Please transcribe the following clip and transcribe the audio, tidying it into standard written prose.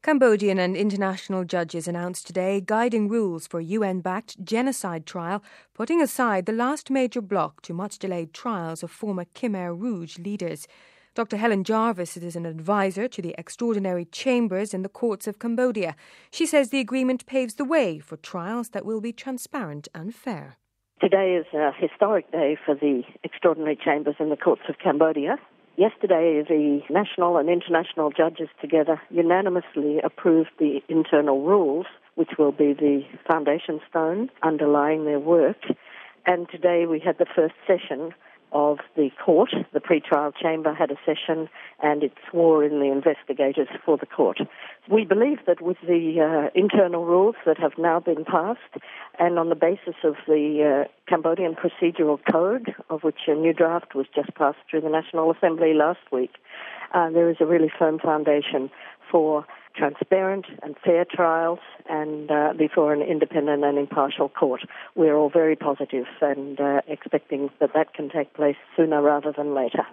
Cambodian and international judges announced today guiding rules for UN-backed genocide trial, putting aside the last major block to much-delayed trials of former Khmer Rouge leaders. Dr. Helen Jarvis is an advisor to the extraordinary chambers in the courts of Cambodia. She says the agreement paves the way for trials that will be transparent and fair. Today is a historic day for the extraordinary chambers in the courts of Cambodia. Yesterday, the national and international judges together unanimously approved the internal rules, which will be the foundation stone underlying their work. And today we had the first session of the court. The pre-trial chamber had a session and it swore in the investigators for the court. We believe that with the internal rules that have now been passed and on the basis of the Cambodian Procedural Code, of which a new draft was just passed through the National Assembly last week, there is a really firm foundation for transparent and fair trials and before an independent and impartial court. We're all very positive and expecting that can take place sooner rather than later.